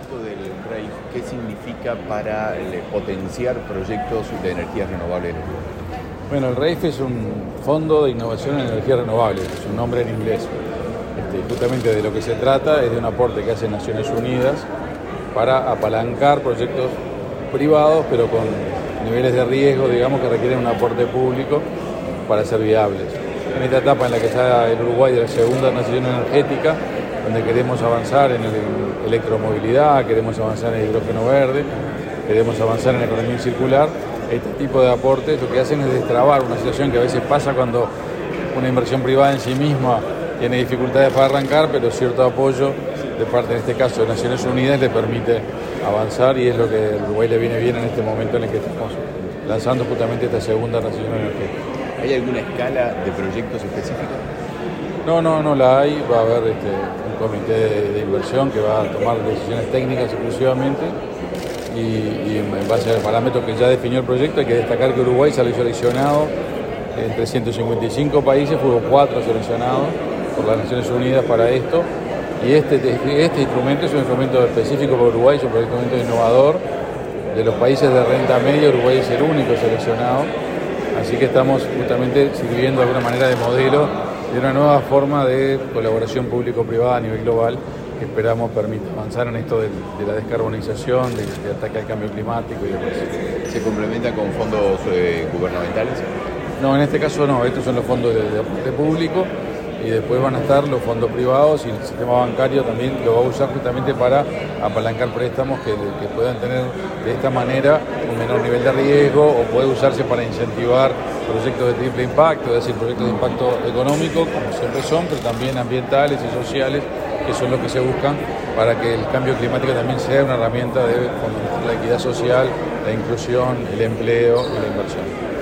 formato del REIF, ¿qué significa para potenciar proyectos de energías renovables en Uruguay? Bueno, el REIF es un fondo de innovación en energías renovables, es un nombre en inglés. Justamente de lo que se trata es de un aporte que hace Naciones Unidas para apalancar proyectos privados, pero con niveles de riesgo, digamos, que requieren un aporte público para ser viables. En esta etapa en la que está el Uruguay de la segunda transición energética, donde queremos avanzar en electromovilidad, queremos avanzar en el hidrógeno verde, queremos avanzar en la economía circular, este tipo de aportes lo que hacen es destrabar una situación que a veces pasa cuando una inversión privada en sí misma tiene dificultades para arrancar, pero cierto apoyo de parte, en este caso, de Naciones Unidas le permite avanzar, y es lo que a Uruguay le viene bien en este momento en el que estamos lanzando justamente esta segunda transición energética. ¿Hay alguna escala de proyectos específicos? No la hay. Va a haber un comité de inversión que va a tomar decisiones técnicas exclusivamente y en base al parámetro que ya definió el proyecto. Hay que destacar que Uruguay salió seleccionado entre 155 países, fueron 4 seleccionados por las Naciones Unidas para esto, y este instrumento es un instrumento específico para Uruguay, es un instrumento innovador. De los países de renta media, Uruguay es el único seleccionado, así que estamos justamente sirviendo de alguna manera de modelo de una nueva forma de colaboración público-privada a nivel global, que esperamos permita avanzar en esto de la descarbonización, de ataque al cambio climático y demás. ¿Se complementa con fondos gubernamentales? No, en este caso no, estos son los fondos de aporte público, y después van a estar los fondos privados, y el sistema bancario también lo va a usar justamente para apalancar préstamos que puedan tener de esta manera un menor nivel de riesgo, o puede usarse para incentivar proyectos de triple impacto, es decir, proyectos de impacto económico, como siempre son, pero también ambientales y sociales, que son los que se buscan para que el cambio climático también sea una herramienta de fomentar la equidad social, la inclusión, el empleo y la inversión.